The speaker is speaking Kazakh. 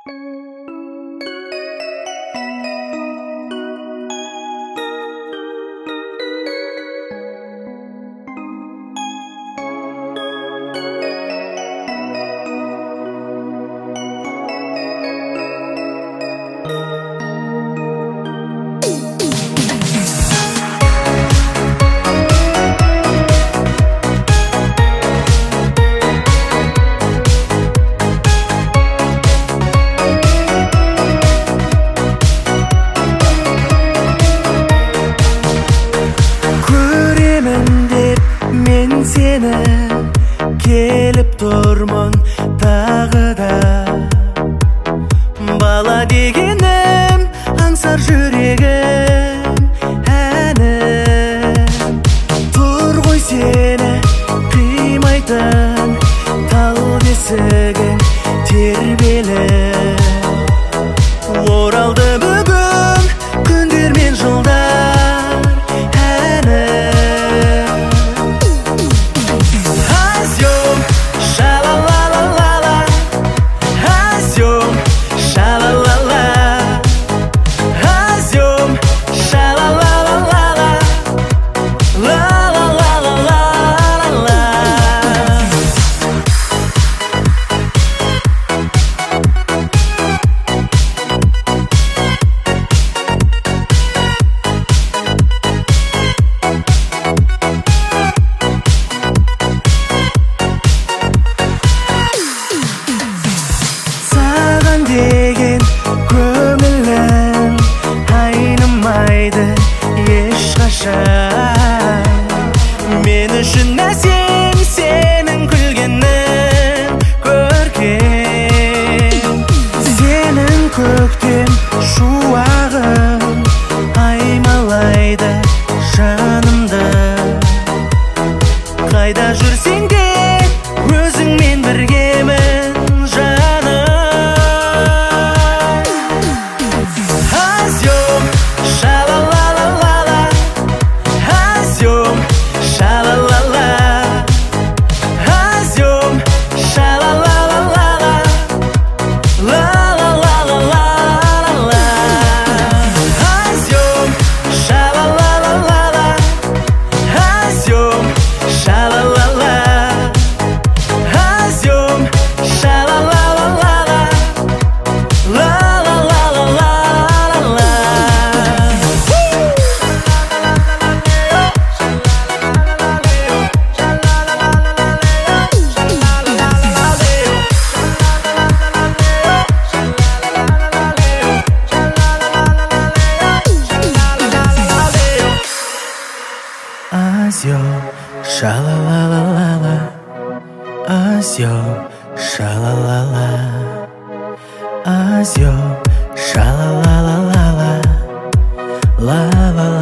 келіп тұрмын тағы да. Бала дегенім аңсар жүрегім әнім. Тұр ғой сені қимайтын тал бесігің тербеліп. Оралды бүгін күндер мен жылдар әнім. деген көңілім айнымайды ешқашан. Мен үшін әсем сенің күлгенің көркем. Сенің көктем шуағың аймалайды жанымды. Қайда жүрсең де өзіңмен біргемін жаным. Азио, ша-ла-ла-ла-ла-ла. Азио, ша-ла-ла-ла. Азио, ша-ла-ла-ла-ла-ла. Ла-ла-ла.